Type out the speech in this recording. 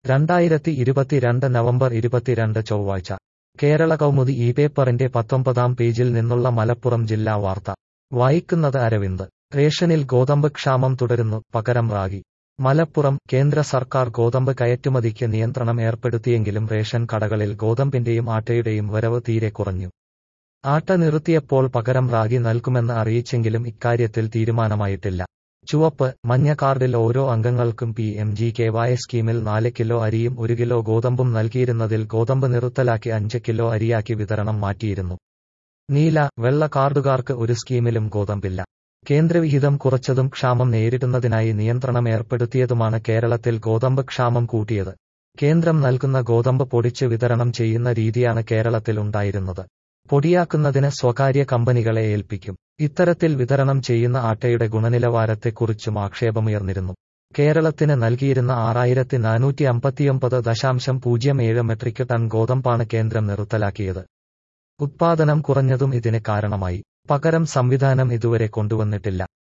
2022 November 22 ചൊവ്വാഴ്ച കേരള കൗമുദി ഈ പേപ്പറിന്റെ 19-ാം പേജിൽ നിന്നുള്ള മലപ്പുറം ജില്ലാ വാർത്ത വായിക്കുന്നത് അരവിന്ദ്. റേഷനിൽ ഗോതമ്പ് ക്ഷാമം തുടരുന്നു, പകരം റാഗി. മലപ്പുറം കേന്ദ്ര സർക്കാർ ഗോതമ്പ് കയറ്റുമതിക്ക് നിയന്ത്രണം ഏർപ്പെടുത്തിയെങ്കിലും റേഷൻ കടകളിൽ ഗോതമ്പിന്റെയും ആട്ടയുടെയും വരവ് തീരെ കുറഞ്ഞു. ആട്ട നിർത്തിയപ്പോൾ പകരം റാഗി നൽകുമെന്ന് അറിയിച്ചെങ്കിലും ഇക്കാര്യത്തിൽ തീരുമാനമായിട്ടില്ല. ചുവപ്പ്, മഞ്ഞ കാർഡിൽ ഓരോ അംഗങ്ങൾക്കും PMGKY സ്കീമിൽ 4 കിലോ അരിയും 1 കിലോ ഗോതമ്പും നൽകിയിരുന്നതിൽ ഗോതമ്പ് നിർത്തലാക്കി 5 കിലോ അരിയാക്കി വിതരണം മാറ്റിയിരുന്നു. നീല, വെള്ള കാർഡുകാർക്ക് ഒരു സ്കീമിലും ഗോതമ്പില്ല. കേന്ദ്രവിഹിതം കുറച്ചതും ക്ഷാമം നേരിടുന്നതിനായി നിയന്ത്രണം ഏർപ്പെടുത്തിയതുമാണ് കേരളത്തിൽ ഗോതമ്പ് ക്ഷാമം കൂട്ടിയത്. കേന്ദ്രം നൽകുന്ന ഗോതമ്പ് പൊടിച്ച് വിതരണം ചെയ്യുന്ന രീതിയാണ് കേരളത്തിൽ ഉണ്ടായിരുന്നത്. പൊടിയാക്കുന്നതിന് സ്വകാര്യ കമ്പനികളെ ഏൽപ്പിക്കും. ഇത്തരത്തിൽ വിതരണം ചെയ്യുന്ന ആട്ടയുടെ ഗുണനിലവാരത്തെക്കുറിച്ചും ആക്ഷേപമുയർന്നിരുന്നു. കേരളത്തിന് നൽകിയിരുന്ന 6459.07 മെട്രിക് ടൺ ഗോതമ്പാണ് കേന്ദ്രം നിർത്തലാക്കിയത്. ഉത്പാദനം കുറഞ്ഞതും ഇതിന് കാരണമായി. പകരം സംവിധാനം ഇതുവരെ കൊണ്ടുവന്നിട്ടില്ല.